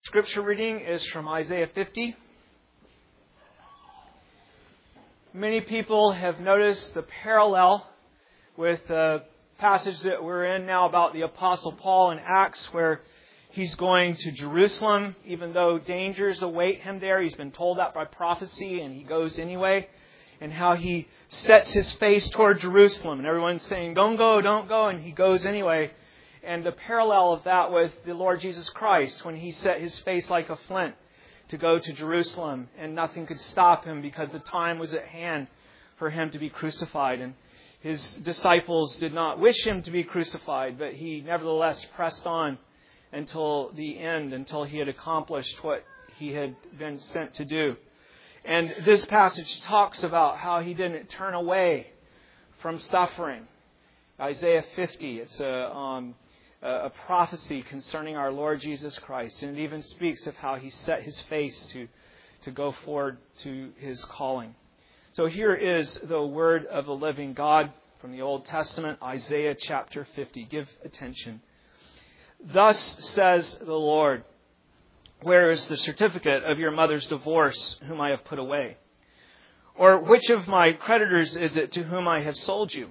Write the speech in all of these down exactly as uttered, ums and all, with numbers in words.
Scripture reading is from Isaiah fifty. Many people have noticed the parallel with the passage that we're in now about the Apostle Paul in Acts, where he's going to Jerusalem, even though dangers await him there. He's been told that by prophecy, and he goes anyway. And how he sets his face toward Jerusalem, and everyone's saying, don't go, don't go, and he goes anyway. And the parallel of that with the Lord Jesus Christ, when he set his face like a flint to go to Jerusalem, and nothing could stop him because the time was at hand for him to be crucified. And his disciples did not wish him to be crucified, but he nevertheless pressed on until the end, until he had accomplished what he had been sent to do. And this passage talks about how he didn't turn away from suffering. Isaiah fifty, it's a, um, a prophecy concerning our Lord Jesus Christ. And it even speaks of how he set his face to, to go forward to his calling. So here is the word of the living God from the Old Testament, Isaiah chapter fifty. Give attention. Thus says the Lord, where is the certificate of your mother's divorce, whom I have put away? Or which of my creditors is it to whom I have sold you?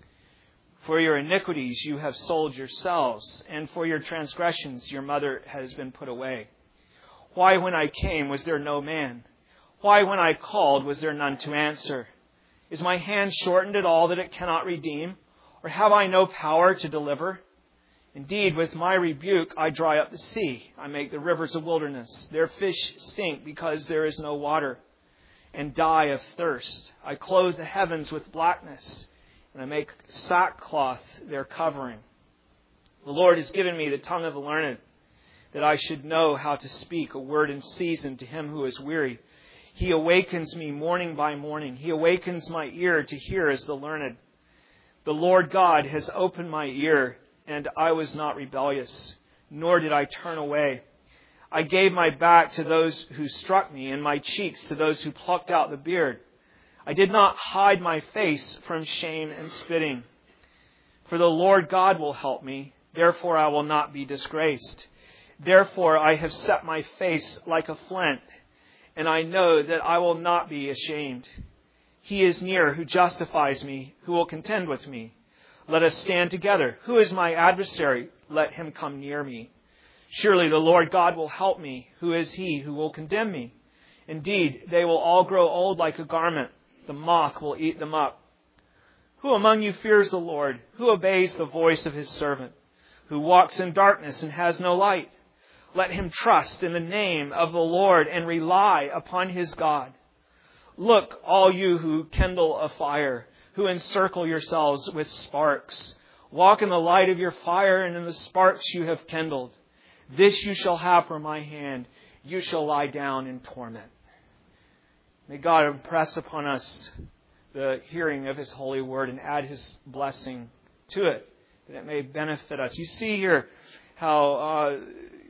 For your iniquities you have sold yourselves, and for your transgressions your mother has been put away. Why, when I came, was there no man? Why, when I called, was there none to answer? Is my hand shortened at all that it cannot redeem? Or have I no power to deliver? Indeed, with my rebuke I dry up the sea. I make the rivers a wilderness. Their fish stink because there is no water, and die of thirst. I clothe the heavens with blackness, and I make sackcloth their covering. The Lord has given me the tongue of the learned, that I should know how to speak a word in season to him who is weary. He awakens me morning by morning. He awakens my ear to hear as the learned. The Lord God has opened my ear, and I was not rebellious, nor did I turn away. I gave my back to those who struck me, and my cheeks to those who plucked out the beard. I did not hide my face from shame and spitting. For the Lord God will help me, therefore I will not be disgraced. Therefore I have set my face like a flint, and I know that I will not be ashamed. He is near who justifies me, who will contend with me. Let us stand together. Who is my adversary? Let him come near me. Surely the Lord God will help me. Who is he who will condemn me? Indeed, they will all grow old like a garment. The moth will eat them up. Who among you fears the Lord? Who obeys the voice of his servant? Who walks in darkness and has no light? Let him trust in the name of the Lord and rely upon his God. Look, all you who kindle a fire, who encircle yourselves with sparks. Walk in the light of your fire and in the sparks you have kindled. This you shall have from my hand. You shall lie down in torment. May God impress upon us the hearing of his holy word and add his blessing to it, that it may benefit us. You see here how uh,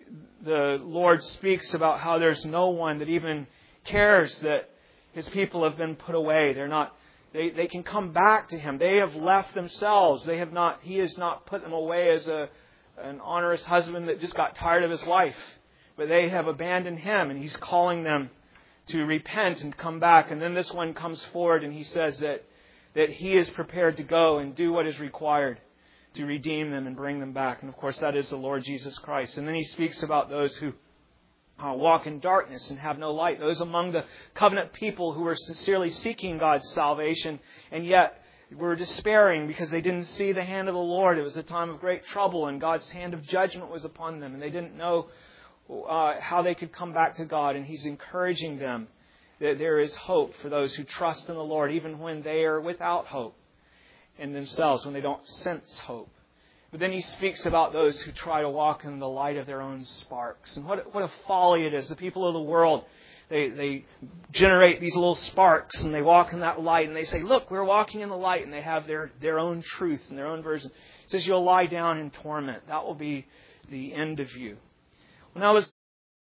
the Lord speaks about how there's no one that even cares that his people have been put away. They're not They they can come back to him. They have left themselves. They have not. He has not put them away as a an honorous husband that just got tired of his wife. But they have abandoned him, and he's calling them to repent and come back. And then this one comes forward, and he says that that he is prepared to go and do what is required to redeem them and bring them back. And of course, that is the Lord Jesus Christ. And then he speaks about those who Uh, walk in darkness and have no light. Those among the covenant people who were sincerely seeking God's salvation and yet were despairing because they didn't see the hand of the Lord. It was a time of great trouble and God's hand of judgment was upon them and they didn't know uh, how they could come back to God. And he's encouraging them that there is hope for those who trust in the Lord even when they are without hope in themselves, when they don't sense hope. But then he speaks about those who try to walk in the light of their own sparks. And what, what a folly it is. The people of the world, they, they generate these little sparks and they walk in that light and they say, look, we're walking in the light, and they have their, their own truth and their own version. It says you'll lie down in torment. That will be the end of you. Well, now let's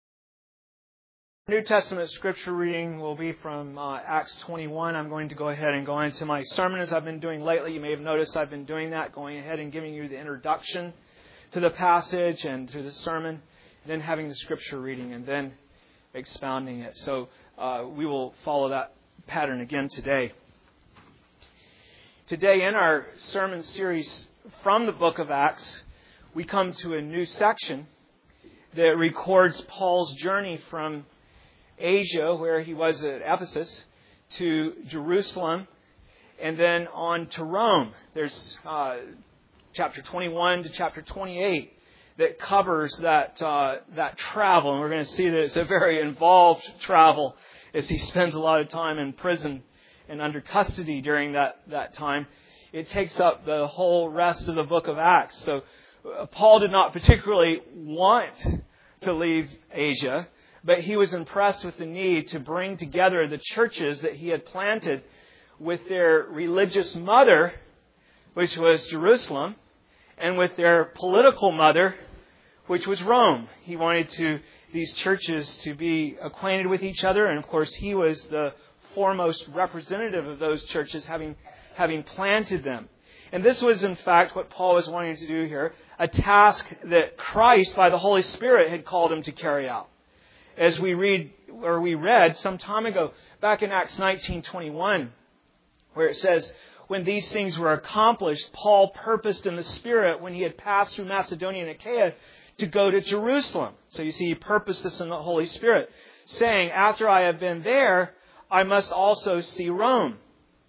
New Testament scripture reading will be from uh, Acts twenty-one. I'm going to go ahead and go into my sermon as I've been doing lately. You may have noticed I've been doing that, going ahead and giving you the introduction to the passage and to the sermon. then having the scripture reading, and then expounding it. So uh, we will follow that pattern again today. Today in our sermon series from the book of Acts, we come to a new section that records Paul's journey from Asia, where he was at Ephesus, to Jerusalem, and then on to Rome. There's uh, chapter twenty-one to chapter twenty-eight that covers that uh, that travel. And we're going to see that it's a very involved travel as he spends a lot of time in prison and under custody during that, that time. It takes up the whole rest of the book of Acts. So uh, Paul did not particularly want to leave Asia, but he was impressed with the need to bring together the churches that he had planted with their religious mother, which was Jerusalem, and with their political mother, which was Rome. He wanted to these churches to be acquainted with each other, and of course he was the foremost representative of those churches, having having planted them. And this was in fact what Paul was wanting to do here, a task that Christ by the Holy Spirit had called him to carry out. As we read or we read some time ago back in Acts nineteen twenty-one, where it says, when these things were accomplished, Paul purposed in the Spirit, when he had passed through Macedonia and Achaia, to go to Jerusalem. So you see, he purposed this in the Holy Spirit, saying, after I have been there, I must also see Rome.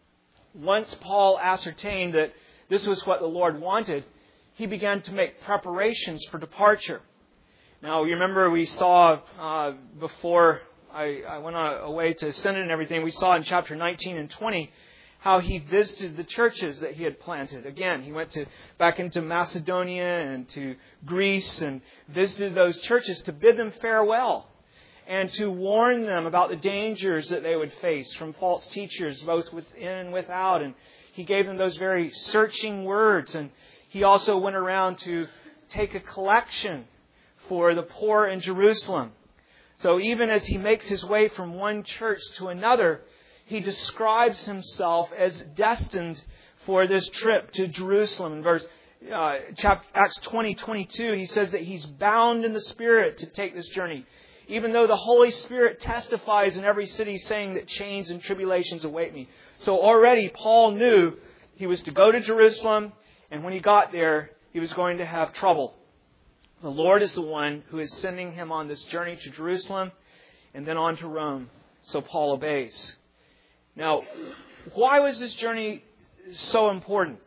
Once Paul ascertained that this was what the Lord wanted, he began to make preparations for departure. Now, you remember we saw uh, before I, I went on, away to Synod and everything, we saw in chapter nineteen and twenty how he visited the churches that he had planted. Again, he went to back into Macedonia and to Greece and visited those churches to bid them farewell and to warn them about the dangers that they would face from false teachers, both within and without. And he gave them those very searching words. And he also went around to take a collection for the poor in Jerusalem. So even as he makes his way from one church to another, he describes himself as destined for this trip to Jerusalem. In verse uh, chapter, Acts twenty twenty-two, he says that he's bound in the Spirit to take this journey, even though the Holy Spirit testifies in every city saying that chains and tribulations await me. So already Paul knew he was to go to Jerusalem, and when he got there, he was going to have trouble. The Lord is the one who is sending him on this journey to Jerusalem and then on to Rome. So Paul obeys. Now, why was this journey so important?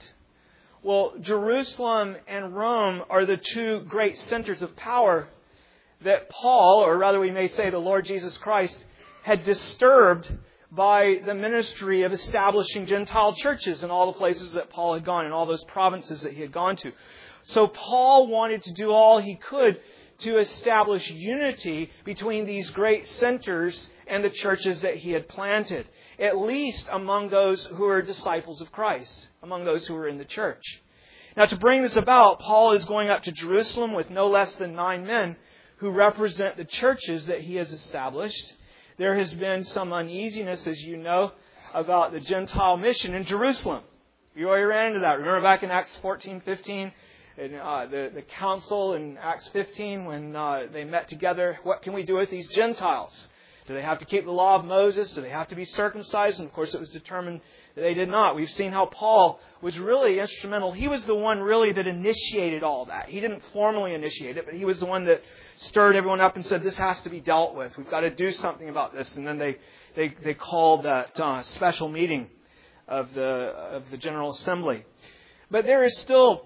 Well, Jerusalem and Rome are the two great centers of power that Paul, or rather we may say the Lord Jesus Christ, had disturbed by the ministry of establishing Gentile churches in all the places that Paul had gone, in all those provinces that he had gone to. So Paul wanted to do all he could to establish unity between these great centers and the churches that he had planted, at least among those who are disciples of Christ, among those who are in the church. Now, to bring this about, Paul is going up to Jerusalem with no less than nine men who represent the churches that he has established. There has been some uneasiness, as you know, about the Gentile mission in Jerusalem. You already ran into that. Remember back in Acts fourteen, fifteen, and, uh, the, the council in Acts fifteen, when uh, they met together, what can we do with these Gentiles? Do they have to keep the law of Moses? Do they have to be circumcised? And of course it was determined that they did not. We've seen how Paul was really instrumental. He was the one really that initiated all that. He didn't formally initiate it, but he was the one that stirred everyone up and said, this has to be dealt with. We've got to do something about this. And then they they, they called that uh, special meeting of the of the General Assembly. But there is still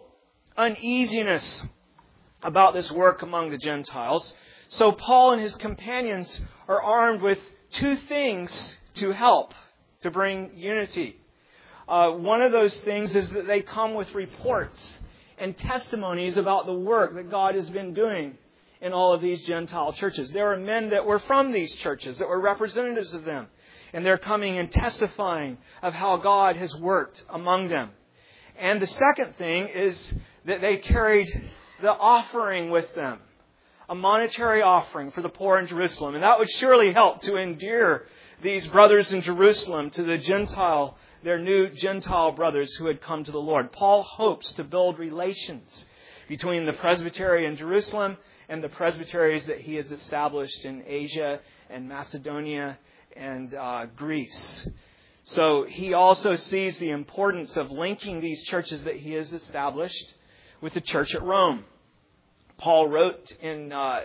uneasiness about this work among the Gentiles. So Paul and his companions are armed with two things to help, to bring unity. Uh, one of those things is that they come with reports and testimonies about the work that God has been doing in all of these Gentile churches. There are men that were from these churches, that were representatives of them, and they're coming and testifying of how God has worked among them. And the second thing is that they carried the offering with them, a monetary offering for the poor in Jerusalem. And that would surely help to endear these brothers in Jerusalem to the Gentile, their new Gentile brothers who had come to the Lord. Paul hopes to build relations between the presbytery in Jerusalem and the presbyteries that he has established in Asia and Macedonia and uh, Greece. So he also sees the importance of linking these churches that he has established with the church at Rome. Paul wrote in uh,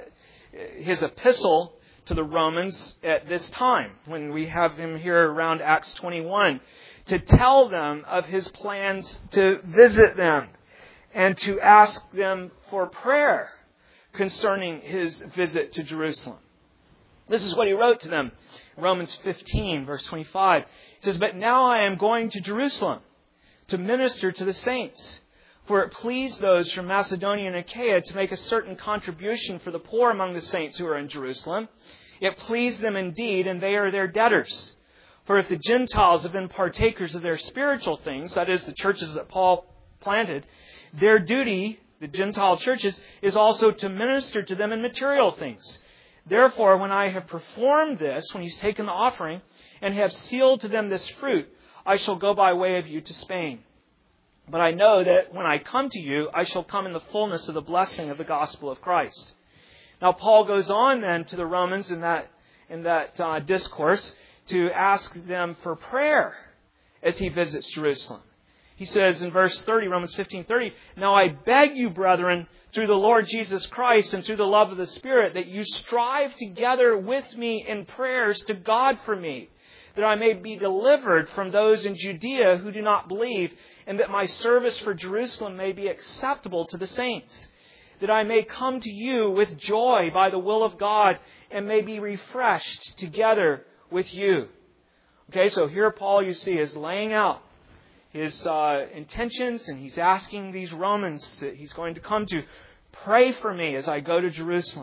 his epistle to the Romans at this time, when we have him here around Acts twenty-one, to tell them of his plans to visit them and to ask them for prayer concerning his visit to Jerusalem. This is what he wrote to them. Romans fifteen, verse twenty-five. It says, "But now I am going to Jerusalem to minister to the saints. For it pleased those from Macedonia and Achaia to make a certain contribution for the poor among the saints who are in Jerusalem. It pleased them indeed, and they are their debtors. For if the Gentiles have been partakers of their spiritual things," that is, the churches that Paul planted, "their duty," the Gentile churches, "is also to minister to them in material things. Therefore, when I have performed this," when he's taken the offering, "and have sealed to them this fruit, I shall go by way of you to Spain. But I know that when I come to you, I shall come in the fullness of the blessing of the gospel of Christ." Now, Paul goes on then to the Romans in that, in that uh, discourse to ask them for prayer as he visits Jerusalem. He says in verse thirty, Romans fifteen thirty, "Now I beg you, brethren, through the Lord Jesus Christ and through the love of the Spirit, that you strive together with me in prayers to God for me, that I may be delivered from those in Judea who do not believe, and that my service for Jerusalem may be acceptable to the saints, that I may come to you with joy by the will of God and may be refreshed together with you." Okay, so here Paul, you see, is laying out his uh, intentions, and he's asking these Romans that he's going to come to, "Pray for me as I go to Jerusalem."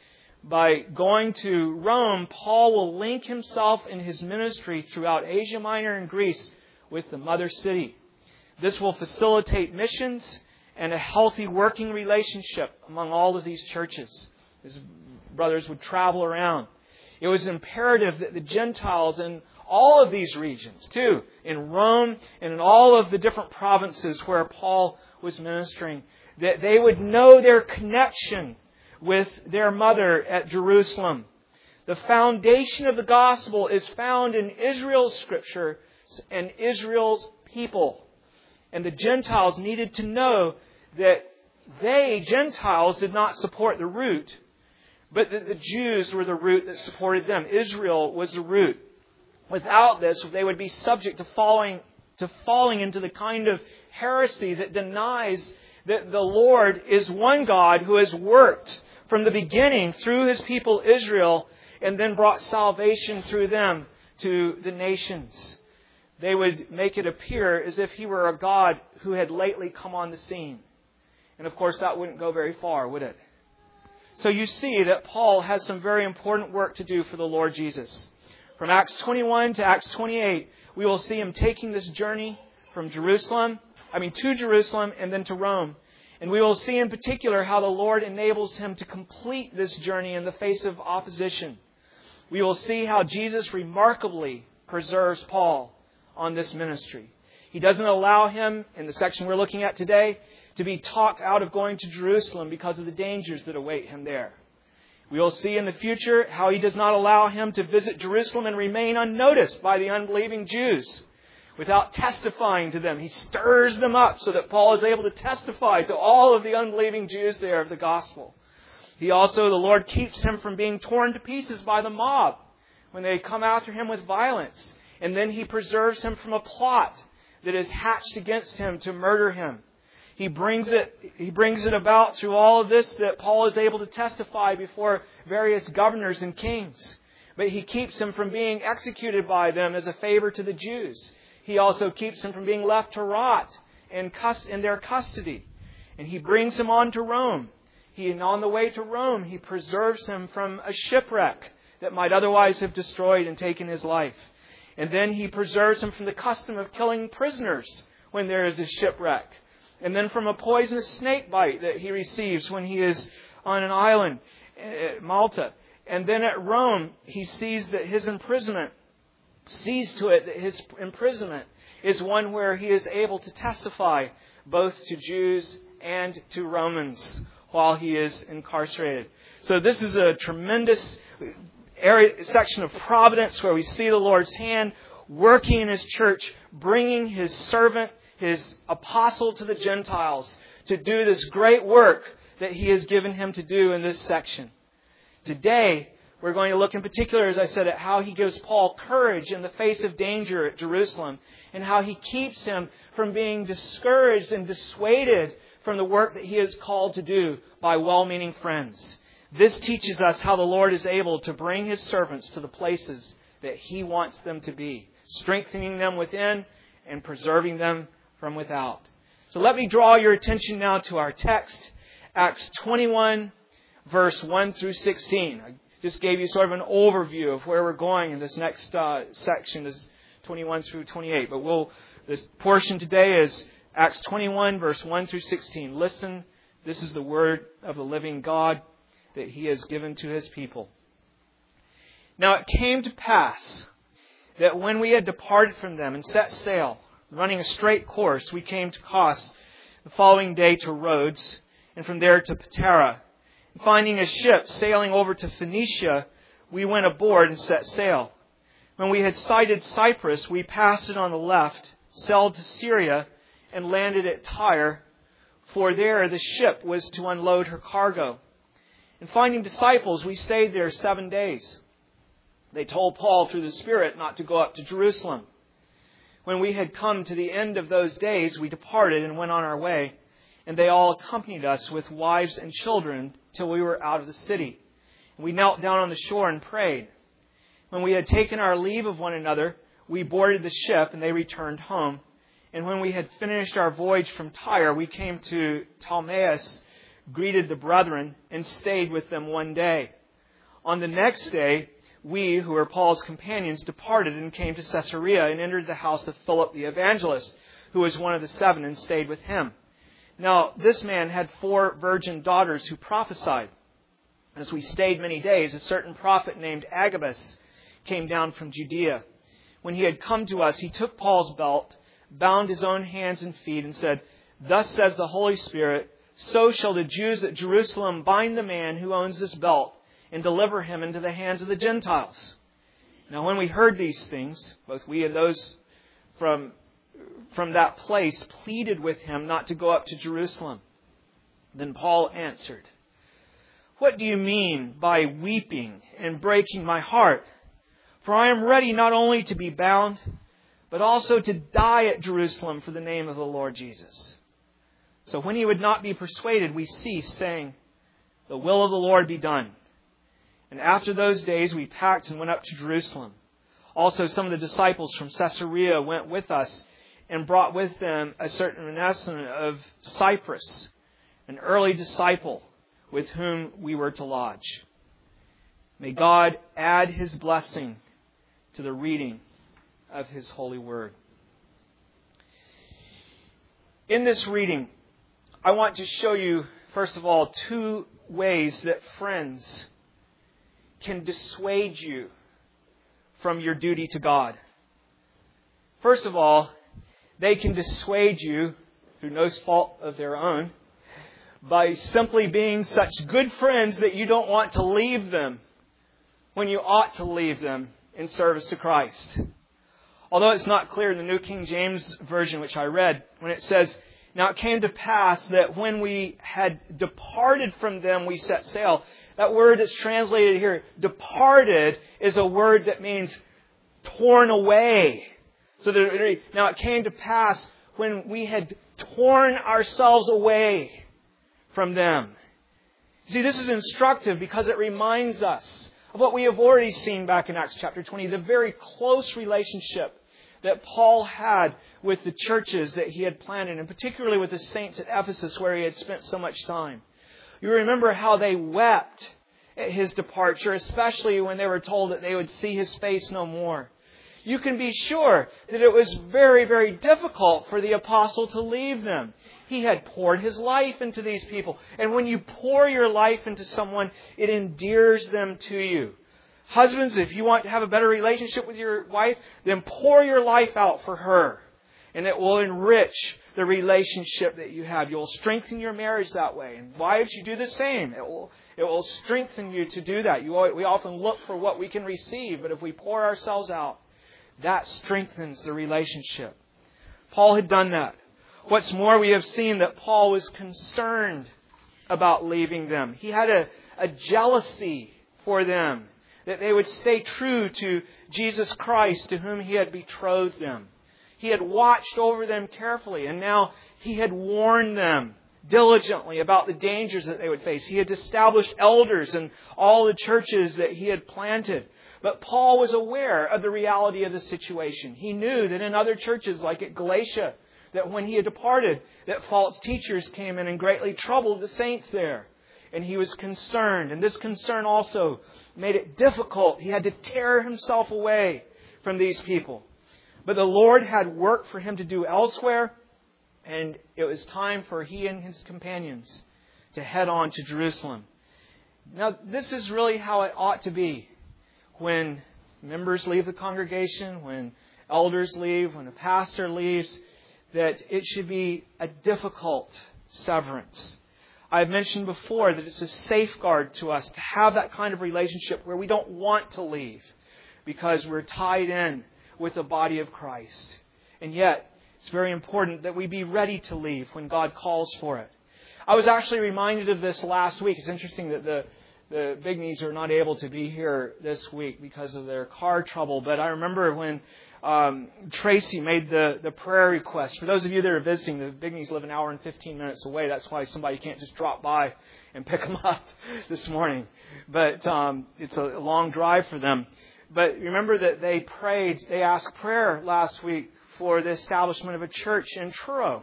By going to Rome, Paul will link himself in his ministry throughout Asia Minor and Greece with the mother city. This will facilitate missions and a healthy working relationship among all of these churches. His brothers would travel around. It was imperative that the Gentiles in all of these regions, too, in Rome and in all of the different provinces where Paul was ministering, that they would know their connection with their mother at Jerusalem. The foundation of the gospel is found in Israel's scripture and Israel's people. And the Gentiles needed to know that they, Gentiles, did not support the root, but that the Jews were the root that supported them. Israel was the root. Without this, they would be subject to falling, to falling into the kind of heresy that denies that the Lord is one God who has worked from the beginning through His people Israel and then brought salvation through them to the nations. They would make it appear as if He were a God who had lately come on the scene. And of course, that wouldn't go very far, would it? So you see that Paul has some very important work to do for the Lord Jesus. From Acts twenty-one to Acts twenty-eight, we will see him taking this journey from Jerusalem, I mean to Jerusalem and then to Rome. And we will see in particular how the Lord enables him to complete this journey in the face of opposition. We will see how Jesus remarkably preserves Paul on this ministry. He doesn't allow him, in the section we're looking at today, to be talked out of going to Jerusalem because of the dangers that await him there. We will see in the future how He does not allow him to visit Jerusalem and remain unnoticed by the unbelieving Jews without testifying to them. He stirs them up so that Paul is able to testify to all of the unbelieving Jews there of the gospel. He also, the Lord keeps him from being torn to pieces by the mob when they come after him with violence. And then He preserves him from a plot that is hatched against him to murder him. He brings it, he brings it about through all of this that Paul is able to testify before various governors and kings. But he keeps him from being executed by them as a favor to the Jews. He also keeps him from being left to rot in, cus- in their custody. And he brings him on to Rome. He, and on the way to Rome, he preserves him from a shipwreck that might otherwise have destroyed and taken his life. And then he preserves him from the custom of killing prisoners when there is a shipwreck. And then from a poisonous snake bite that he receives when he is on an island at Malta. And then at Rome, he sees that his imprisonment, sees to it that his imprisonment is one where he is able to testify both to Jews and to Romans, while he is incarcerated. So this is a tremendous area, section of providence where we see the Lord's hand working in His church, bringing His servant, His apostle to the Gentiles to do this great work that He has given him to do in this section. Today, we're going to look in particular, as I said, at how He gives Paul courage in the face of danger at Jerusalem and how He keeps him from being discouraged and dissuaded from the work that he is called to do by well-meaning friends. This teaches us how the Lord is able to bring His servants to the places that He wants them to be, strengthening them within and preserving them from without. So let me draw your attention now to our text, Acts twenty-one, verse one through sixteen. I just gave you sort of an overview of where we're going in this next uh, section, this twenty-one through twenty-eight. But we'll, this portion today is Acts twenty-one, verse one through sixteen. Listen, this is the word of the living God that He has given to His people. Now it came to pass that when we had departed from them and set sail, running a straight course, we came to Kos the following day to Rhodes, and from there to Patara. And finding a ship sailing over to Phoenicia, we went aboard and set sail. When we had sighted Cyprus, we passed it on the left, sailed to Syria, and landed at Tyre, for there the ship was to unload her cargo. And finding disciples, we stayed there seven days. They told Paul through the Spirit not to go up to Jerusalem. When we had come to the end of those days, we departed and went on our way, and they all accompanied us with wives and children till we were out of the city. And we knelt down on the shore and prayed. When we had taken our leave of one another, we boarded the ship, and they returned home. And when we had finished our voyage from Tyre, we came to Ptolemais, greeted the brethren, and stayed with them one day. On the next day, we, who were Paul's companions, departed and came to Caesarea and entered the house of Philip the evangelist, who was one of the seven, and stayed with him. Now, this man had four virgin daughters who prophesied. As we stayed many days, a certain prophet named Agabus came down from Judea. When he had come to us, he took Paul's belt, bound his own hands and feet, and said, "Thus says the Holy Spirit, so shall the Jews at Jerusalem bind the man who owns this belt and deliver him into the hands of the Gentiles." Now when we heard these things, both we and those from, from that place pleaded with him not to go up to Jerusalem. Then Paul answered, "What do you mean by weeping and breaking my heart? For I am ready not only to be bound, but also to die at Jerusalem for the name of the Lord Jesus." So when he would not be persuaded, we ceased, saying, "The will of the Lord be done." And after those days we packed and went up to Jerusalem. Also some of the disciples from Caesarea went with us and brought with them a certain Mnason of Cyprus, an early disciple with whom we were to lodge. May God add His blessing to the reading of His holy word. In this reading, I want to show you, first of all, two ways that friends can dissuade you from your duty to God. First of all, they can dissuade you, through no fault of their own, by simply being such good friends that you don't want to leave them when you ought to leave them in service to Christ. Although it's not clear in the New King James Version, which I read, when it says, "Now it came to pass that when we had departed from them, we set sail." That word that's translated here, departed, is a word that means torn away. So that, now it came to pass when we had torn ourselves away from them. See, this is instructive because it reminds us of what we have already seen back in Acts chapter twenty, the very close relationship that Paul had with the churches that he had planted, and particularly with the saints at Ephesus where he had spent so much time. You remember how they wept at his departure, especially when they were told that they would see his face no more. You can be sure that it was very, very difficult for the apostle to leave them. He had poured his life into these people. And when you pour your life into someone, it endears them to you. Husbands, if you want to have a better relationship with your wife, then pour your life out for her. And it will enrich the relationship that you have. You'll strengthen your marriage that way. And wives, you do the same. It will, it will strengthen you to do that. You, we often look for what we can receive, but if we pour ourselves out, that strengthens the relationship. Paul had done that. What's more, we have seen that Paul was concerned about leaving them. He had a, a jealousy for them, that they would stay true to Jesus Christ, to whom he had betrothed them. He had watched over them carefully, and now he had warned them diligently about the dangers that they would face. He had established elders in all the churches that he had planted. But Paul was aware of the reality of the situation. He knew that in other churches, like at Galatia, that when he had departed, that false teachers came in and greatly troubled the saints there. And he was concerned. And this concern also made it difficult. He had to tear himself away from these people. But the Lord had work for him to do elsewhere. And it was time for he and his companions to head on to Jerusalem. Now, this is really how it ought to be. When members leave the congregation, when elders leave, when a pastor leaves, that it should be a difficult severance. I've mentioned before that it's a safeguard to us to have that kind of relationship where we don't want to leave because we're tied in with the body of Christ. And yet, it's very important that we be ready to leave when God calls for it. I was actually reminded of this last week. It's interesting that the The Bigneys are not able to be here this week because of their car trouble. But I remember when um, Tracy made the, the prayer request. For those of you that are visiting, the Bigneys live an hour and fifteen minutes away. That's why somebody can't just drop by and pick them up this morning. But um, it's a long drive for them. But remember that they prayed, they asked prayer last week for the establishment of a church in Truro.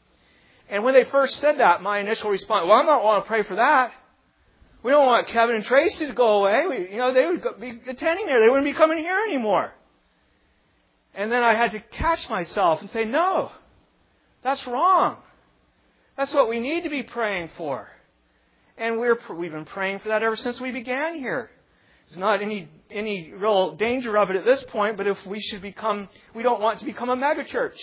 And when they first said that, my initial response, well, I don't want to pray for that. We don't want Kevin and Tracy to go away. We, you know, they would be attending there. They wouldn't be coming here anymore. And then I had to catch myself and say, no, that's wrong. That's what we need to be praying for. And we're, we've been praying for that ever since we began here. There's not any, any real danger of it at this point, but if we should become, we don't want to become a megachurch.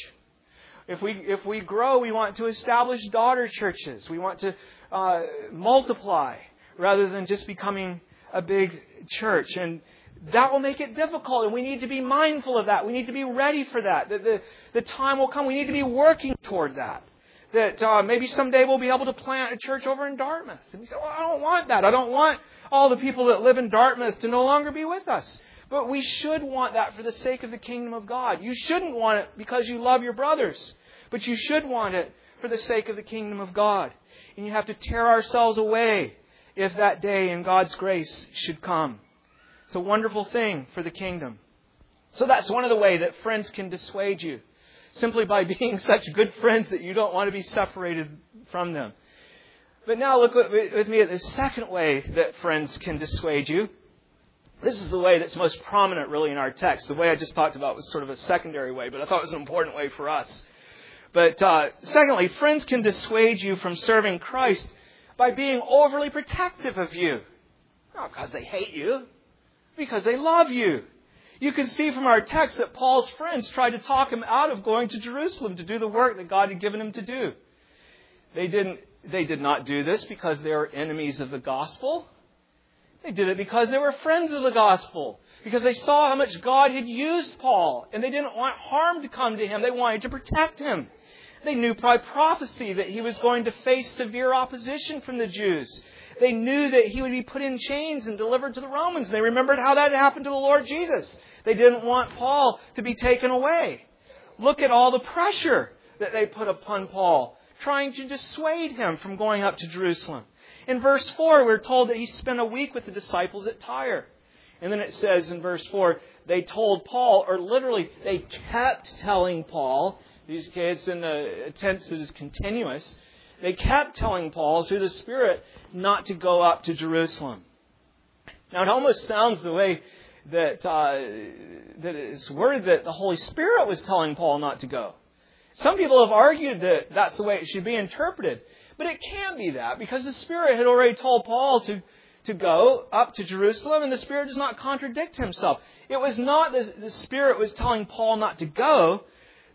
If we, if we grow, we want to establish daughter churches. We want to uh, multiply, rather than just becoming a big church. And that will make it difficult. And we need to be mindful of that. We need to be ready for that. That the, the time will come. We need to be working toward that. That uh, maybe someday we'll be able to plant a church over in Dartmouth. And we say, well, I don't want that. I don't want all the people that live in Dartmouth to no longer be with us. But we should want that for the sake of the kingdom of God. You shouldn't want it because you love your brothers. But you should want it for the sake of the kingdom of God. And you have to tear ourselves away if that day in God's grace should come. It's a wonderful thing for the kingdom. So that's one of the ways that friends can dissuade you. Simply by being such good friends that you don't want to be separated from them. But now look with me at the second way that friends can dissuade you. This is the way that's most prominent really in our text. The way I just talked about was sort of a secondary way, but I thought it was an important way for us. But uh, secondly, friends can dissuade you from serving Christ by being overly protective of you. Not because they hate you, because they love you. You can see from our text that Paul's friends tried to talk him out of going to Jerusalem to do the work that God had given him to do. They didn't, they did not do this because they were enemies of the gospel. They did it because they were friends of the gospel. Because they saw how much God had used Paul. And they didn't want harm to come to him. They wanted to protect him. They knew by prophecy that he was going to face severe opposition from the Jews. They knew that he would be put in chains and delivered to the Romans. They remembered how that happened to the Lord Jesus. They didn't want Paul to be taken away. Look at all the pressure that they put upon Paul, trying to dissuade him from going up to Jerusalem. In verse four, we're told that he spent a week with the disciples at Tyre. And then it says in verse four, they told Paul, or literally, they kept telling Paul, these kids in the tense that is continuous, they kept telling Paul through the Spirit not to go up to Jerusalem. Now it almost sounds the way that uh, that it's worded that the Holy Spirit was telling Paul not to go. Some people have argued that that's the way it should be interpreted. But it can't be that, because the Spirit had already told Paul to, to go up to Jerusalem, and the Spirit does not contradict himself. It was not that the Spirit was telling Paul not to go.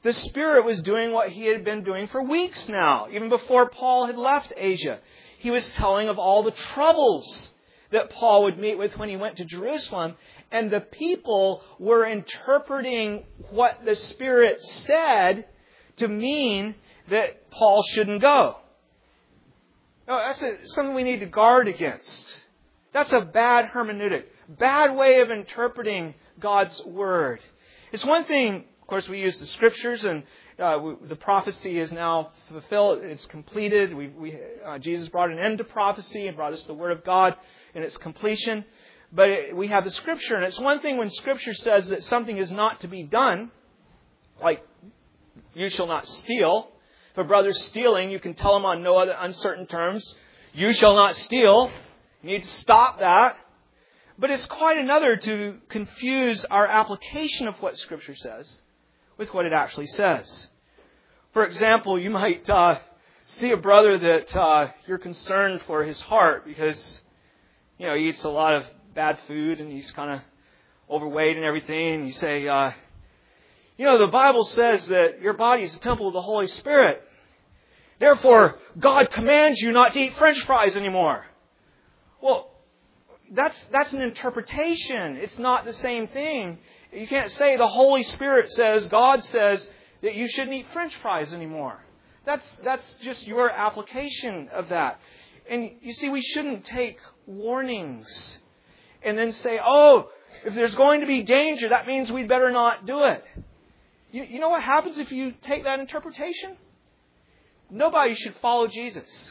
the Spirit was doing what He had been doing for weeks now, even before Paul had left Asia. He was telling of all the troubles that Paul would meet with when he went to Jerusalem, and the people were interpreting what the Spirit said to mean that Paul shouldn't go. No, that's a, something we need to guard against. That's a bad hermeneutic, bad way of interpreting God's Word. It's one thing, of course, we use the Scriptures, and uh, we, the prophecy is now fulfilled. It's completed. We, we, uh, Jesus brought an end to prophecy and brought us the Word of God in its completion. But it, we have the Scripture, and it's one thing when Scripture says that something is not to be done, like you shall not steal. If a brother's stealing, you can tell him on no other uncertain terms, you shall not steal. You need to stop that. But it's quite another to confuse our application of what Scripture says with what it actually says. For example, you might uh, see a brother that uh, you're concerned for his heart because, you know, he eats a lot of bad food and he's kind of overweight and everything. And you say, uh, you know, the Bible says that your body is the temple of the Holy Spirit. Therefore, God commands you not to eat French fries anymore. Well, That's that's an interpretation. It's not the same thing. You can't say the Holy Spirit says, God says that you shouldn't eat French fries anymore. That's that's just your application of that. And you see, we shouldn't take warnings and then say, oh, if there's going to be danger, that means we'd better not do it. You, you know what happens if you take that interpretation? Nobody should follow Jesus.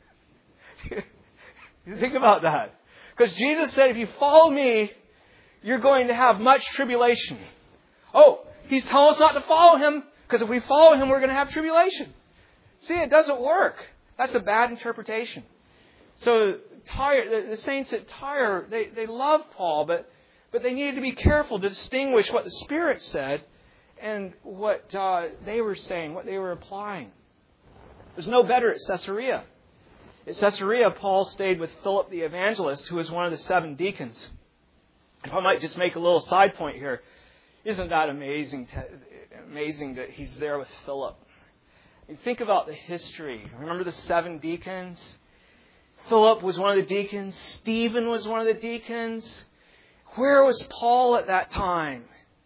You think about that. Because Jesus said, if you follow me, you're going to have much tribulation. Oh, He's telling us not to follow Him, because if we follow Him, we're going to have tribulation. See, it doesn't work. That's a bad interpretation. So Tyre, the, the saints at Tyre, they, they love Paul, but, but they needed to be careful to distinguish what the Spirit said and what uh, they were saying, what they were applying. It was no better at Caesarea. At Caesarea, Paul stayed with Philip the evangelist, who was one of the seven deacons. If I might just make a little side point here, isn't that amazing? To, amazing that he's there with Philip. You think about the history. Remember the seven deacons? Philip was one of the deacons. Stephen was one of the deacons. Where was Paul at that time?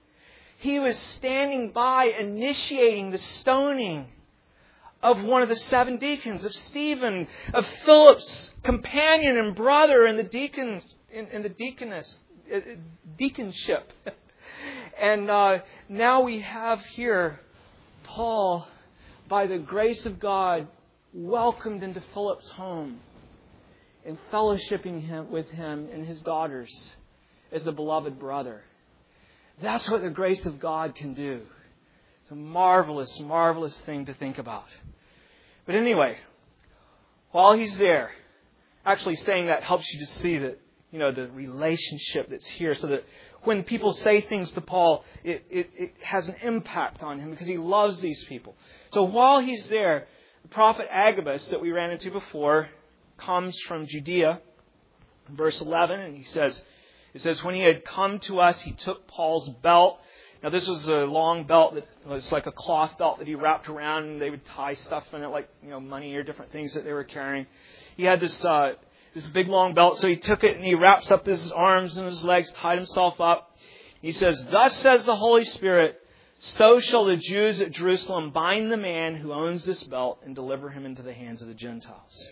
He was standing by, initiating the stoning of one of the seven deacons, of Stephen, of Philip's companion and brother in the deacon, in, in the deaconess, uh, deaconship. And uh, now we have here Paul, by the grace of God, welcomed into Philip's home and fellowshipping him with him and his daughters as the beloved brother. That's what the grace of God can do. It's a marvelous, marvelous thing to think about. But anyway, while he's there, actually saying that helps you to see that, you know, the relationship that's here, so that when people say things to Paul, it, it, it has an impact on him because he loves these people. So while he's there, the prophet Agabus that we ran into before comes from Judea, verse eleven, and he says, it says, when he had come to us, he took Paul's belt. Now, this was a long belt that was like a cloth belt that he wrapped around, and they would tie stuff in it, like, you know, money or different things that they were carrying. He had this uh, this big long belt, so he took it and he wraps up his arms and his legs, tied himself up. He says, thus says the Holy Spirit, so shall the Jews at Jerusalem bind the man who owns this belt and deliver him into the hands of the Gentiles.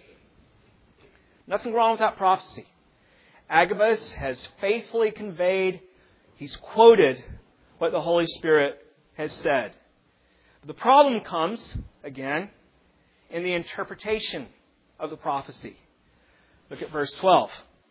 Nothing wrong with that prophecy. Agabus has faithfully conveyed, he's quoted what the Holy Spirit has said. The problem comes, again, in the interpretation of the prophecy. Look at verse twelve.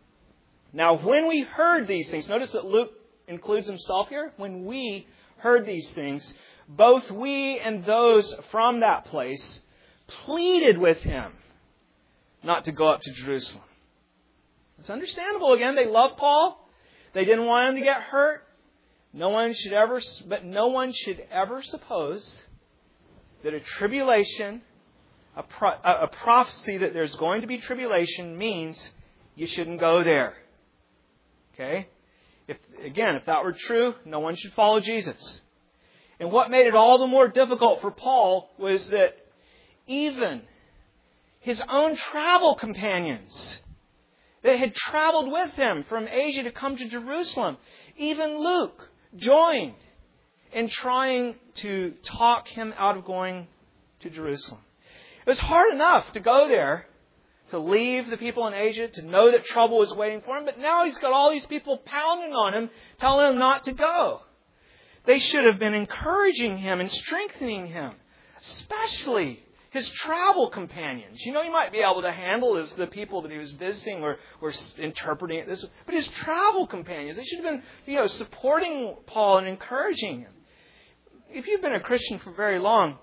Now, when we heard these things, notice that Luke includes himself here. When we heard these things, both we and those from that place pleaded with him not to go up to Jerusalem. It's understandable. Again, they love Paul. They didn't want him to get hurt. No one should ever, but no one should ever suppose that a tribulation, a, pro, a prophecy that there's going to be tribulation means you shouldn't go there. Okay? If again, if that were true, no one should follow Jesus. And what made it all the more difficult for Paul was that even his own travel companions that had traveled with him from Asia to come to Jerusalem, even Luke joined in trying to talk him out of going to Jerusalem. It was hard enough to go there, to leave the people in Asia, to know that trouble was waiting for him, but now he's got all these people pounding on him, telling him not to go. They should have been encouraging him and strengthening him, especially his travel companions. You know, he might be able to handle as the people that he was visiting or, or interpreting it this way. But his travel companions, they should have been, you know, supporting Paul and encouraging him. If you've been a Christian for very long,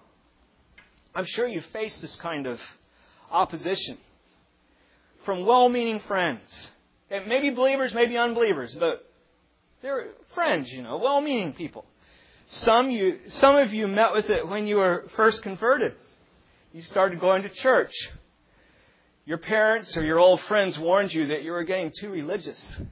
I'm sure you've faced this kind of opposition from well-meaning friends. And maybe believers, maybe unbelievers, but they're friends, you know, well-meaning people. Some you, some of you met with it when you were first converted. You started going to church. Your parents or your old friends warned you that you were getting too religious.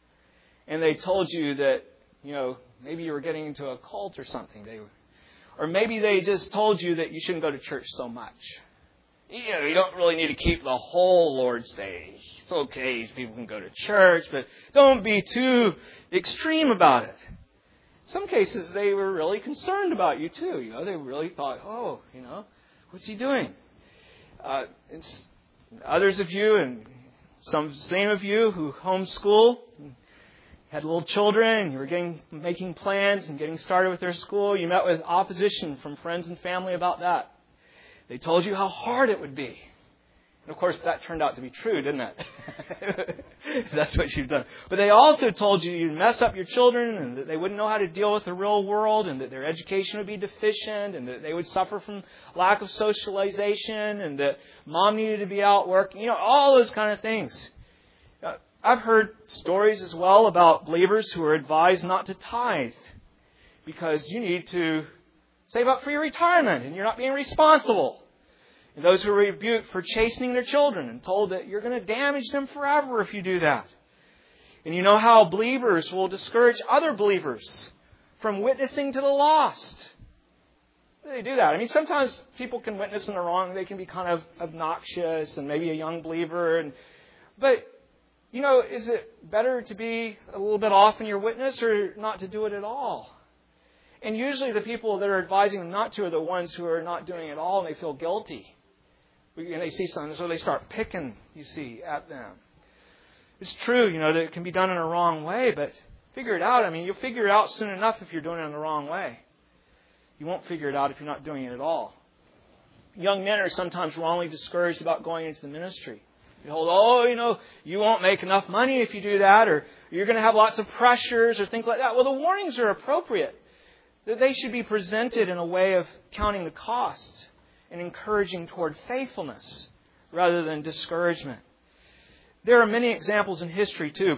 And they told you that, you know, maybe you were getting into a cult or something. They, or maybe they just told you that you shouldn't go to church so much. You know, you don't really need to keep the whole Lord's Day. It's okay, people can go to church, but don't be too extreme about it. In some cases, they were really concerned about you too. You know, they really thought, oh, you know, what's he doing? Uh, it's others of you, and some same of you who homeschool, had little children, and you were getting making plans and getting started with their school. You met with opposition from friends and family about that. They told you how hard it would be. And of course, that turned out to be true, didn't it? That's what you've done. But they also told you you'd mess up your children and that they wouldn't know how to deal with the real world and that their education would be deficient and that they would suffer from lack of socialization and that mom needed to be out working. You know, all those kind of things. I've heard stories as well about believers who are advised not to tithe because you need to save up for your retirement and you're not being responsible. And those who are rebuked for chastening their children and told that you're going to damage them forever if you do that. And you know how believers will discourage other believers from witnessing to the lost. They do that. I mean, sometimes people can witness in the wrong. They can be kind of obnoxious and maybe a young believer. And But, you know, is it better to be a little bit off in your witness or not to do it at all? And usually the people that are advising them not to are the ones who are not doing it at all and they feel guilty. And they see something, so they start picking, you see, at them. It's true, you know, that it can be done in a wrong way, but figure it out. I mean, you'll figure it out soon enough if you're doing it in the wrong way. You won't figure it out if you're not doing it at all. Young men are sometimes wrongly discouraged about going into the ministry. You're told, oh, you know, you won't make enough money if you do that, or you're going to have lots of pressures or things like that. Well, the warnings are appropriate. That they should be presented in a way of counting the costs and encouraging toward faithfulness rather than discouragement. There are many examples in history too.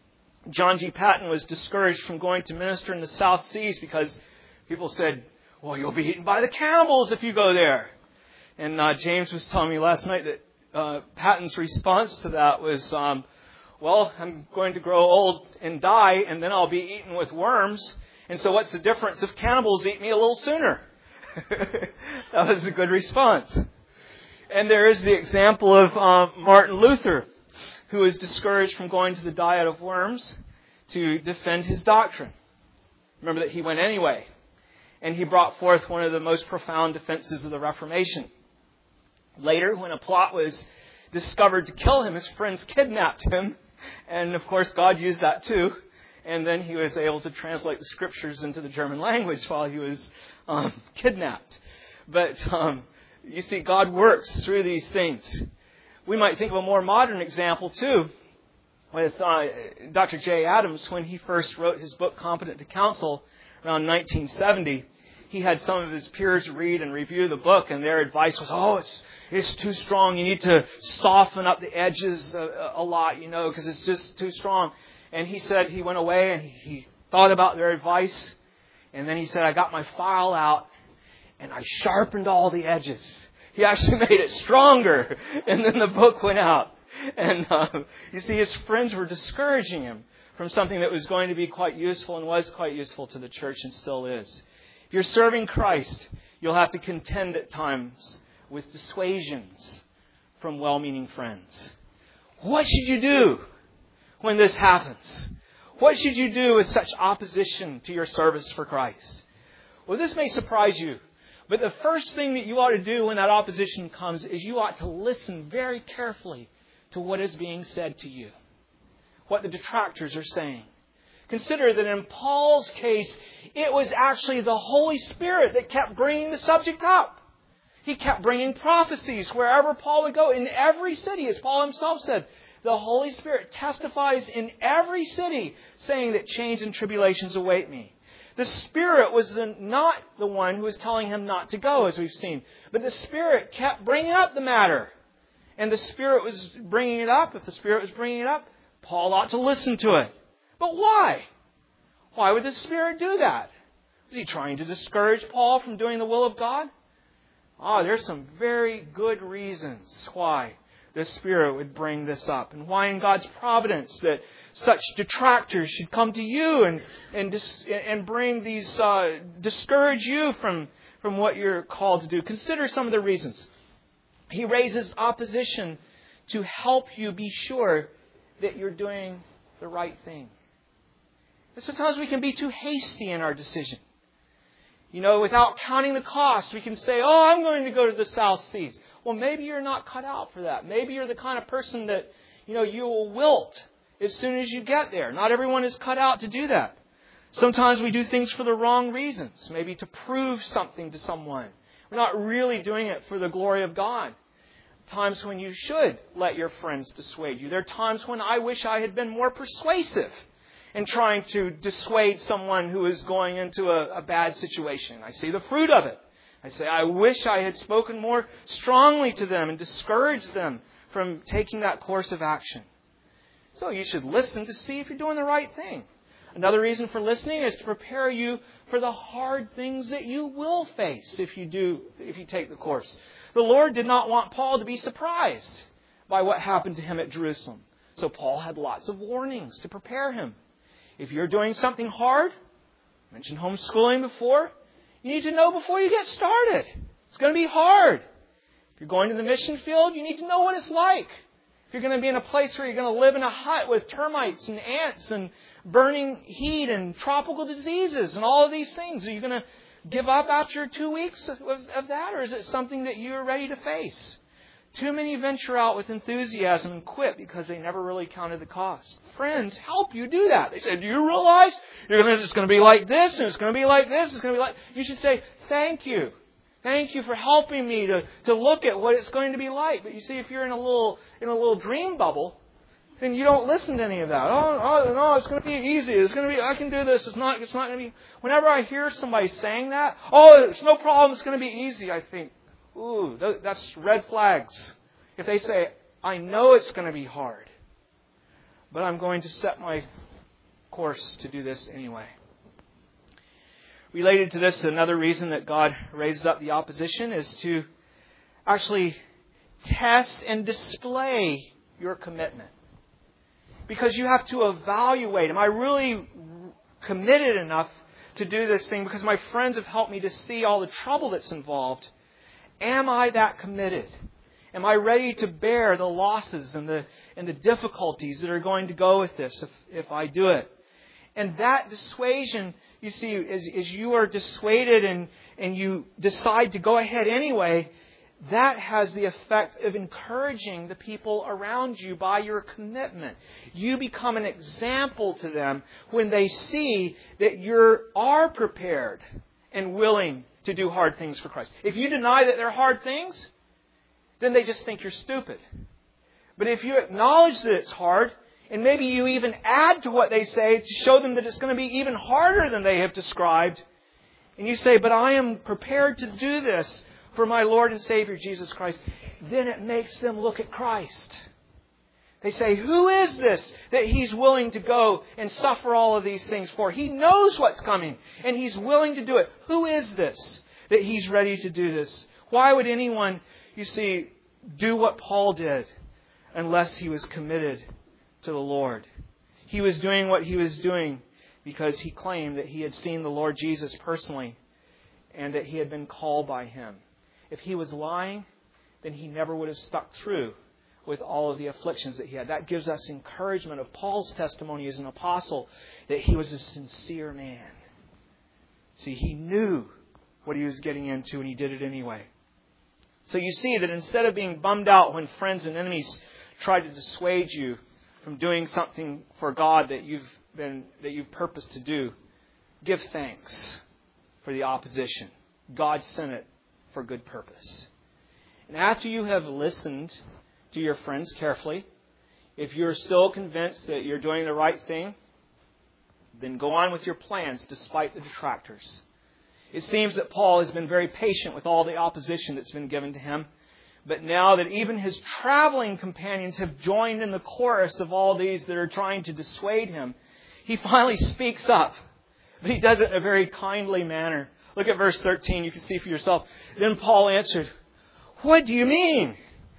John G. Patton was discouraged from going to minister in the South Seas because people said, well, you'll be eaten by the cannibals if you go there. And uh, James was telling me last night that uh, Patton's response to that was, um, well, I'm going to grow old and die, and then I'll be eaten with worms. And so what's the difference if cannibals eat me a little sooner? That was a good response. And there is the example of uh, Martin Luther, who was discouraged from going to the diet of worms to defend his doctrine. Remember that he went anyway. And he brought forth one of the most profound defenses of the Reformation. Later, when a plot was discovered to kill him, his friends kidnapped him. And of course, God used that too. And then he was able to translate the scriptures into the German language while he was um, kidnapped. But um, you see, God works through these things. We might think of a more modern example too, with uh, Doctor Jay Adams when he first wrote his book, Competent to Counsel, around nineteen seventy. He had some of his peers read and review the book, and their advice was, oh, it's it's too strong. You need to soften up the edges a, a lot, you know, because it's just too strong. And he said he went away and he thought about their advice. And then he said, I got my file out and I sharpened all the edges. He actually made it stronger. And then the book went out. And uh, you see, his friends were discouraging him from something that was going to be quite useful and was quite useful to the church and still is. If you're serving Christ, you'll have to contend at times with dissuasions from well-meaning friends. What should you do when this happens? What should you do with such opposition to your service for Christ? Well, this may surprise you, but the first thing that you ought to do when that opposition comes is you ought to listen very carefully to what is being said to you, what the detractors are saying. Consider that in Paul's case, it was actually the Holy Spirit that kept bringing the subject up. He kept bringing prophecies wherever Paul would go. In every city, as Paul himself said, the Holy Spirit testifies in every city, saying that chains and tribulations await me. The Spirit was not the one who was telling him not to go, as we've seen. But the Spirit kept bringing up the matter. And the Spirit was bringing it up. If the Spirit was bringing it up, Paul ought to listen to it. But why? Why would the Spirit do that? Was he trying to discourage Paul from doing the will of God? Ah, there's some very good reasons why the Spirit would bring this up, and why in God's providence that such detractors should come to you and and dis, and bring these uh, discourage you from from what you're called to do. Consider some of the reasons. He raises opposition to help you be sure that you're doing the right thing. And sometimes we can be too hasty in our decision. You know, without counting the cost, we can say, oh, I'm going to go to the South Seas. Well, maybe you're not cut out for that. Maybe you're the kind of person that, you know, you will wilt as soon as you get there. Not everyone is cut out to do that. Sometimes we do things for the wrong reasons, maybe to prove something to someone. We're not really doing it for the glory of God. Times when you should let your friends dissuade you. There are times when I wish I had been more persuasive in trying to dissuade someone who is going into a, a bad situation. I see the fruit of it. I say, I wish I had spoken more strongly to them and discouraged them from taking that course of action. So you should listen to see if you're doing the right thing. Another reason for listening is to prepare you for the hard things that you will face if you do, if you take the course. The Lord did not want Paul to be surprised by what happened to him at Jerusalem. So Paul had lots of warnings to prepare him. If you're doing something hard, I mentioned homeschooling before, you need to know before you get started. It's going to be hard. If you're going to the mission field, you need to know what it's like. If you're going to be in a place where you're going to live in a hut with termites and ants and burning heat and tropical diseases and all of these things, are you going to give up after two weeks of, of that, or is it something that you're ready to face? Too many venture out with enthusiasm and quit because they never really counted the cost. Friends help you do that. They say, do you realize you're gonna, it's going to be like this, and it's going to be like this, it's going to be like... You should say, thank you. Thank you for helping me to, to look at what it's going to be like. But you see, if you're in a little in a little dream bubble, then you don't listen to any of that. Oh, oh no, it's going to be easy. It's going to be, I can do this. It's not, it's not going to be... Whenever I hear somebody saying that, oh, it's no problem, it's going to be easy, I think, ooh, that's red flags. If they say, I know it's going to be hard, but I'm going to set my course to do this anyway. Related to this, another reason that God raises up the opposition is to actually test and display your commitment. Because you have to evaluate, am I really committed enough to do this thing? Because my friends have helped me to see all the trouble that's involved. Am I that committed? Am I ready to bear the losses and the and the difficulties that are going to go with this if, if I do it? And that dissuasion, you see, as, as you are dissuaded and, and you decide to go ahead anyway, that has the effect of encouraging the people around you by your commitment. You become an example to them when they see that you are prepared and willing to do hard things for Christ. If you deny that they're hard things, then they just think you're stupid. But if you acknowledge that it's hard, and maybe you even add to what they say to show them that it's going to be even harder than they have described, and you say, but I am prepared to do this for my Lord and Savior Jesus Christ, then it makes them look at Christ. They say, who is this that He's willing to go and suffer all of these things for? He knows what's coming, and He's willing to do it. Who is this that He's ready to do this? Why would anyone, you see, do what Paul did unless he was committed to the Lord? He was doing what he was doing because he claimed that he had seen the Lord Jesus personally and that he had been called by him. If he was lying, then he never would have stuck through with all of the afflictions that he had. That gives us encouragement of Paul's testimony as an apostle, that he was a sincere man. See, he knew what he was getting into, and he did it anyway. So you see that instead of being bummed out when friends and enemies try to dissuade you from doing something for God that you've been that you've purposed to do, give thanks for the opposition. God sent it for good purpose. And after you have listened to your friends carefully, if you're still convinced that you're doing the right thing, then go on with your plans despite the detractors. It seems that Paul has been very patient with all the opposition that's been given to him. But now that even his traveling companions have joined in the chorus of all these that are trying to dissuade him, he finally speaks up. But he does it in a very kindly manner. Look at verse thirteen. You can see for yourself. Then Paul answered, "What do you mean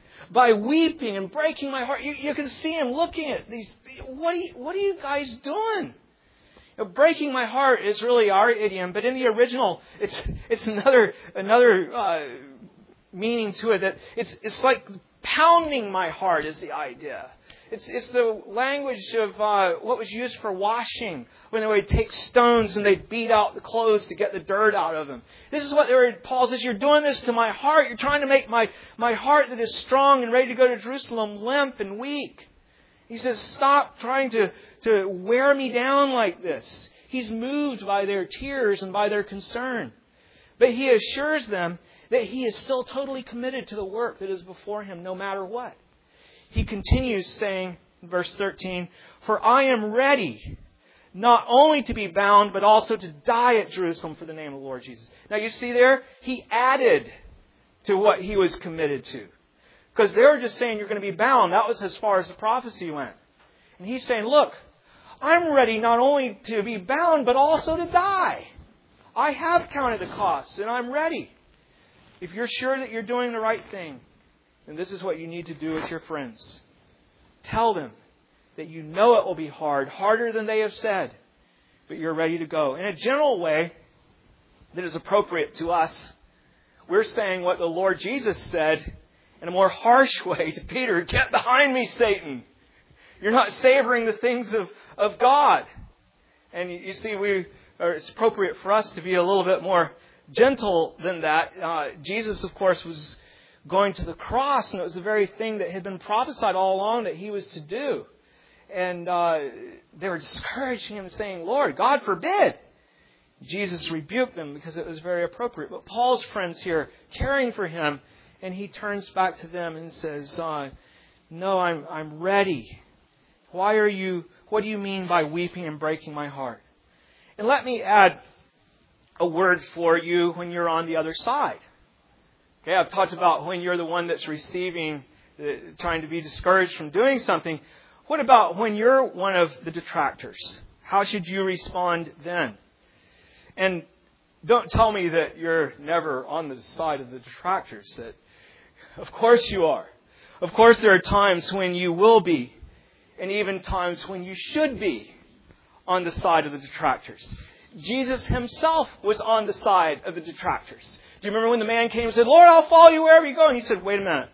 by weeping and breaking my heart?" You, you can see him looking at these. What are you, what are you guys doing? You know, breaking my heart is really our idiom, but in the original, it's it's another another uh, meaning to it. That it's it's like pounding my heart is the idea. It's it's the language of uh, what was used for washing, when they would take stones and they'd beat out the clothes to get the dirt out of them. This is what they were, Paul says, "You're doing this to my heart. You're trying to make my, my heart that is strong and ready to go to Jerusalem limp and weak." He says, "Stop trying to, to wear me down like this." He's moved by their tears and by their concern. But he assures them that he is still totally committed to the work that is before him, no matter what. He continues saying, in verse thirteen, "For I am ready not only to be bound, but also to die at Jerusalem for the name of the Lord Jesus." Now you see there, he added to what he was committed to. Because they were just saying, "You're going to be bound." That was as far as the prophecy went. And he's saying, "Look, I'm ready not only to be bound, but also to die. I have counted the costs, and I'm ready. If you're sure that you're doing the right thing, and this is what you need to do with your friends. Tell them that you know it will be hard, harder than they have said, but you're ready to go." In a general way that is appropriate to us, we're saying what the Lord Jesus said in a more harsh way to Peter: "Get behind me, Satan. You're not savoring the things of, of God." And you see, we or it's appropriate for us to be a little bit more gentle than that. Uh, Jesus, of course, was going to the cross, and it was the very thing that had been prophesied all along that he was to do. And uh, they were discouraging him, saying, "Lord, God forbid." Jesus rebuked them because it was very appropriate. But Paul's friends here, caring for him, and he turns back to them and says, uh, "No, I'm I'm ready. Why are you? What do you mean by weeping and breaking my heart?" And let me add a word for you when you're on the other side. Okay, I've talked about when you're the one that's receiving, uh, trying to be discouraged from doing something. What about when you're one of the detractors? How should you respond then? And don't tell me that you're never on the side of the detractors. That, of course you are. Of course there are times when you will be, and even times when you should be on the side of the detractors. Jesus himself was on the side of the detractors. Do you remember when the man came and said, "Lord, I'll follow you wherever you go"? And he said, "Wait a minute.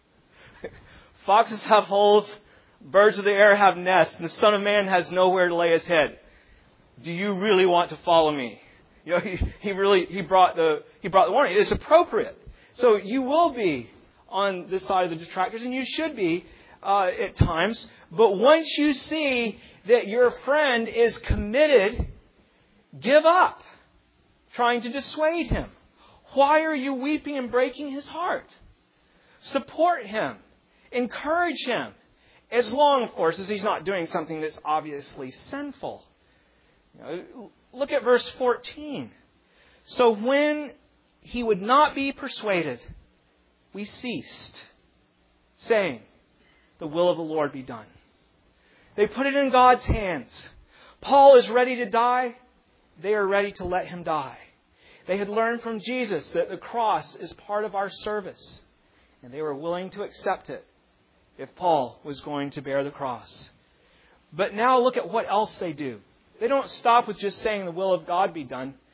Foxes have holes, birds of the air have nests, and the Son of Man has nowhere to lay his head. Do you really want to follow me?" You know, he, he really he brought the he brought the warning. It's appropriate. So you will be on this side of the detractors, and you should be uh, at times. But once you see that your friend is committed, give up trying to dissuade him. Why are you weeping and breaking his heart? Support him. Encourage him. As long, of course, as he's not doing something that's obviously sinful. You know, look at verse fourteen. "So when he would not be persuaded, we ceased, saying, 'The will of the Lord be done.'" They put it in God's hands. Paul is ready to die. They are ready to let him die. They had learned from Jesus that the cross is part of our service, and they were willing to accept it if Paul was going to bear the cross. But now look at what else they do. They don't stop with just saying the will of God be done.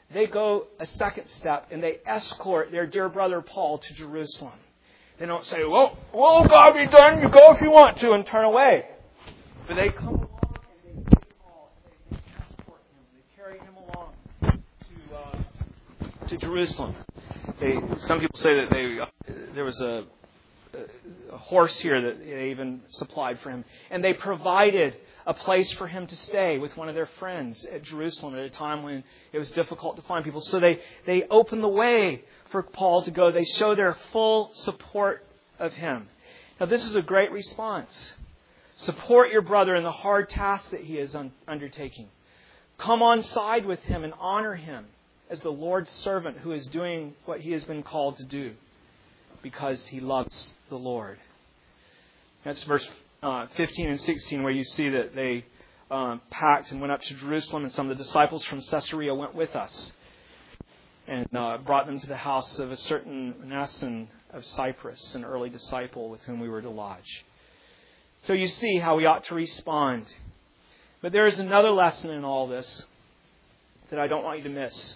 they go a second step and they escort their dear brother Paul to Jerusalem. They don't say, well, well, God be done, you go if you want to, and turn away. But they come along and they take Paul and they escort him. They carry him along to uh, to Jerusalem. They, some people say that they uh, there was a, a horse here that they even supplied for him. And they provided a place for him to stay with one of their friends at Jerusalem at a time when it was difficult to find people. So they, they opened the way for Paul to go. They show their full support of him. Now, this is a great response. Support your brother in the hard task that he is un- undertaking. Come on side with him and honor him as the Lord's servant who is doing what he has been called to do because he loves the Lord. That's verse uh, fifteen and sixteen where you see that they um, packed and went up to Jerusalem, and some of the disciples from Caesarea went with us and uh, brought them to the house of a certain Mnason of Cyprus, an early disciple with whom we were to lodge. So you see how we ought to respond. But there is another lesson in all this that I don't want you to miss.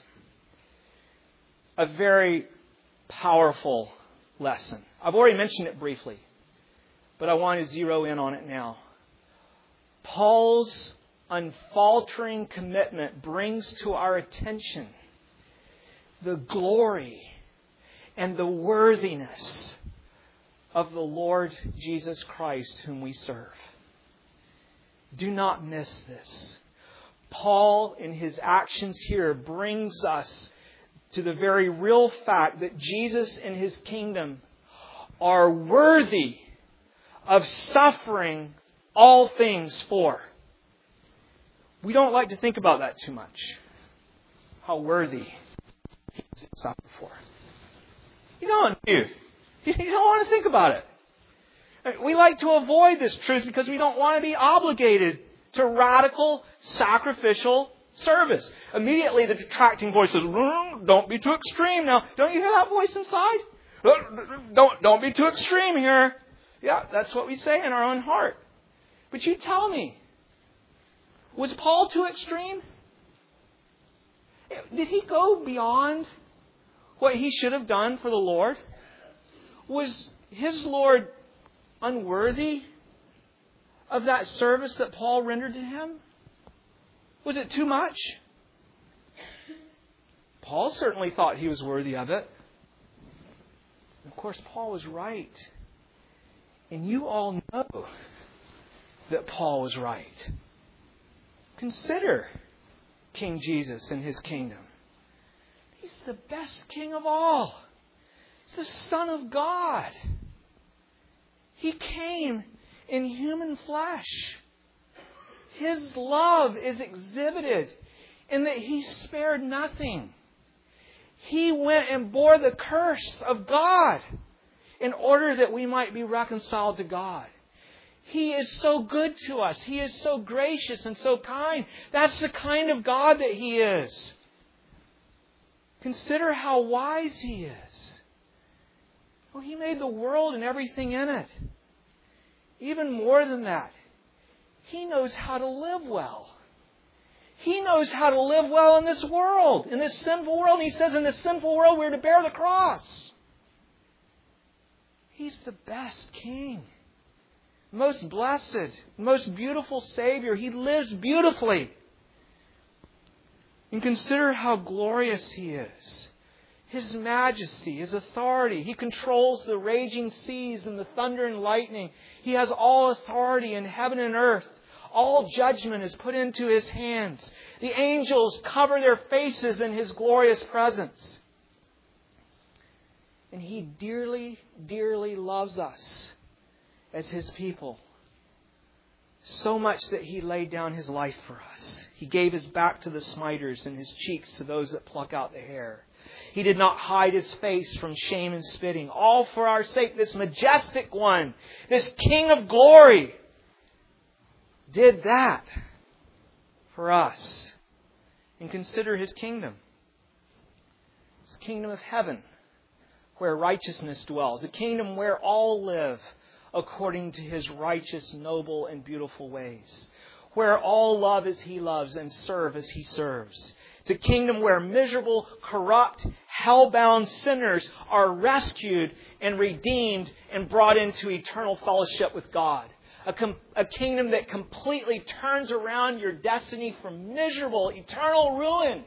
A very powerful lesson. I've already mentioned it briefly, but I want to zero in on it now. Paul's unfaltering commitment brings to our attention the glory and the worthiness of the Lord Jesus Christ whom we serve. Do not miss this. Paul, in his actions here, brings us to the very real fact that Jesus and his kingdom are worthy of suffering all things for. We don't like to think about that too much. How worthy he is to suffer for. You don't, do you? You don't want to think about it. We like to avoid this truth because we don't want to be obligated to radical, sacrificial service. Immediately the detracting voice says, don't be too extreme now. Don't you hear that voice inside? Don't, don't be too extreme here. Yeah, that's what we say in our own heart. But you tell me, was Paul too extreme? Did he go beyond what he should have done for the Lord? Was his Lord unworthy of that service that Paul rendered to him? Was it too much? Paul certainly thought he was worthy of it. Of course, Paul was right. And you all know that Paul was right. Consider King Jesus and his kingdom. He's the best king of all. He's the Son of God. He came in human flesh. His love is exhibited in that He spared nothing. He went and bore the curse of God in order that we might be reconciled to God. He is so good to us. He is so gracious and so kind. That's the kind of God that He is. Consider how wise He is. Well, He made the world and everything in it. Even more than that, He knows how to live well. He knows how to live well in this world, in this sinful world. And He says in this sinful world we're to bear the cross. He's the best King. Most blessed, most beautiful Savior. He lives beautifully. And consider how glorious He is. His majesty, His authority. He controls the raging seas and the thunder and lightning. He has all authority in heaven and earth. All judgment is put into His hands. The angels cover their faces in His glorious presence. And He dearly, dearly loves us as His people. So much that He laid down His life for us. He gave His back to the smiters and His cheeks to those that pluck out the hair. He did not hide His face from shame and spitting. All for our sake, this majestic one, this King of glory, did that for us. And consider His kingdom. His kingdom of heaven, where righteousness dwells. A kingdom where all live according to His righteous, noble, and beautiful ways. Where all love as He loves and serve as He serves. It's a kingdom where miserable, corrupt, hell-bound sinners are rescued and redeemed and brought into eternal fellowship with God. A, com- a kingdom that completely turns around your destiny from miserable, eternal ruin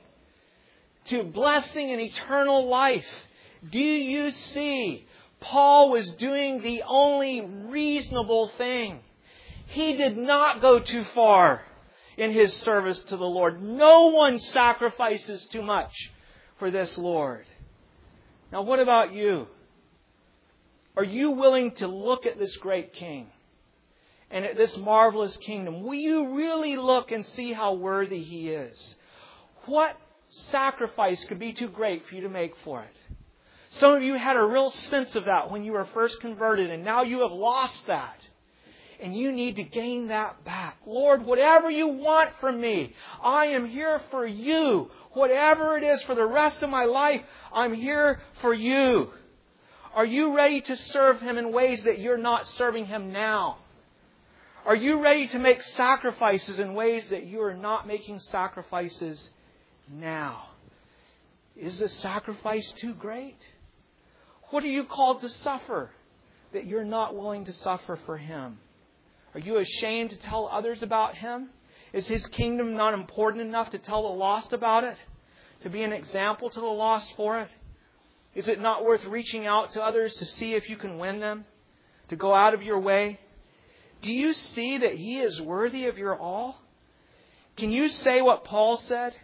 to blessing and eternal life. Do you see? Paul was doing the only reasonable thing. He did not go too far in his service to the Lord. No one sacrifices too much for this Lord. Now, what about you? Are you willing to look at this great King and at this marvelous kingdom? Will you really look and see how worthy He is? What sacrifice could be too great for you to make for it? Some of you had a real sense of that when you were first converted, and now you have lost that. And you need to gain that back. Lord, whatever you want from me, I am here for you. Whatever it is for the rest of my life, I'm here for you. Are you ready to serve Him in ways that you're not serving Him now? Are you ready to make sacrifices in ways that you are not making sacrifices now? Is the sacrifice too great? What are you called to suffer that you're not willing to suffer for Him? Are you ashamed to tell others about Him? Is His kingdom not important enough to tell the lost about it? To be an example to the lost for it? Is it not worth reaching out to others to see if you can win them? To go out of your way? Do you see that He is worthy of your all? Can you say what Paul said?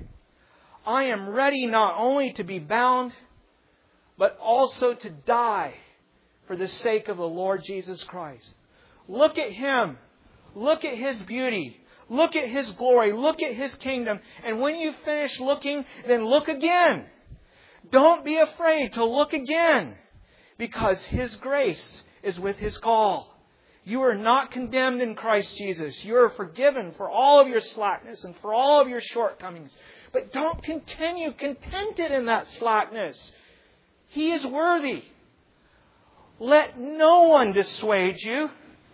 I am ready not only to be bound, but also to die for the sake of the Lord Jesus Christ. Look at Him. Look at His beauty. Look at His glory. Look at His kingdom. And when you finish looking, then look again. Don't be afraid to look again, because His grace is with His call. You are not condemned in Christ Jesus. You are forgiven for all of your slackness and for all of your shortcomings. But don't continue contented in that slackness. He is worthy. Let no one dissuade you.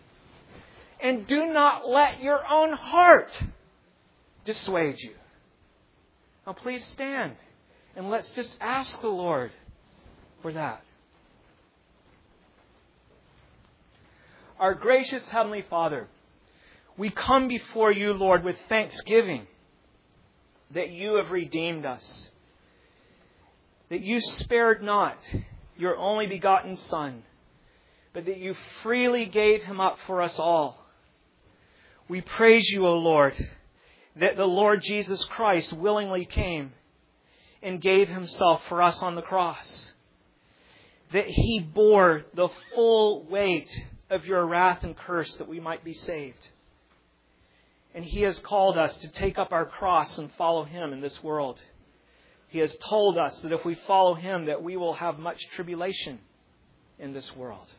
And do not let your own heart dissuade you. Now please stand and let's just ask the Lord for that. Our gracious Heavenly Father, we come before You, Lord, with thanksgiving that You have redeemed us. That You spared not Your only begotten Son, but that You freely gave Him up for us all. We praise You, O Lord, that the Lord Jesus Christ willingly came and gave Himself for us on the cross. That He bore the full weight of Your wrath and curse that we might be saved. And He has called us to take up our cross and follow Him in this world. He has told us that if we follow Him, that we will have much tribulation in this world.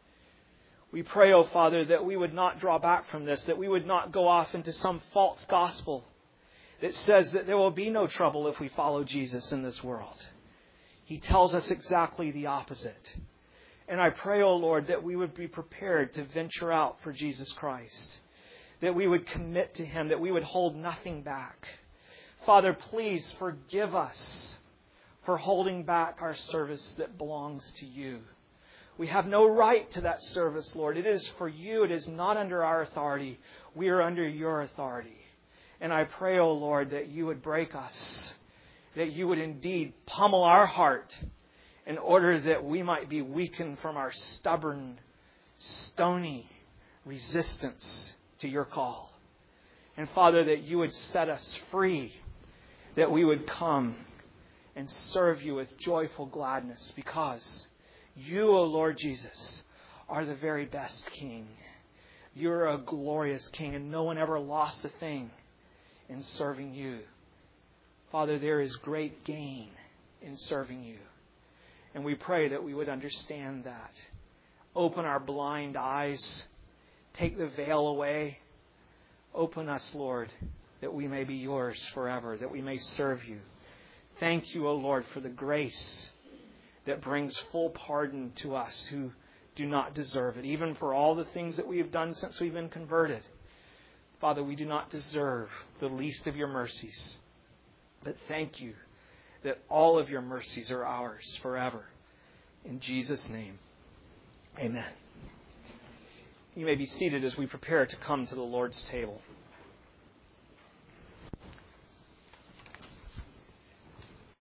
We pray, O Father, that we would not draw back from this, that we would not go off into some false gospel that says that there will be no trouble if we follow Jesus in this world. He tells us exactly the opposite. And I pray, O Lord, that we would be prepared to venture out for Jesus Christ, that we would commit to Him, that we would hold nothing back. Father, please forgive us for holding back our service that belongs to You. We have no right to that service, Lord. It is for You. It is not under our authority. We are under Your authority. And I pray, O Lord, that You would break us, that You would indeed pummel our heart in order that we might be weakened from our stubborn, stony resistance to Your call. And Father, that You would set us free, that we would come and serve You with joyful gladness, because You, O Lord Jesus, are the very best King. You're a glorious King, and no one ever lost a thing in serving You. Father, there is great gain in serving You. And we pray that we would understand that. Open our blind eyes. Take the veil away. Open us, Lord, that we may be Yours forever, that we may serve You. Thank You, O Lord, for the grace that brings full pardon to us who do not deserve it, even for all the things that we have done since we've been converted. Father, we do not deserve the least of Your mercies. But thank you that all of your mercies are ours forever. In Jesus' name, amen. You may be seated as we prepare to come to the Lord's table.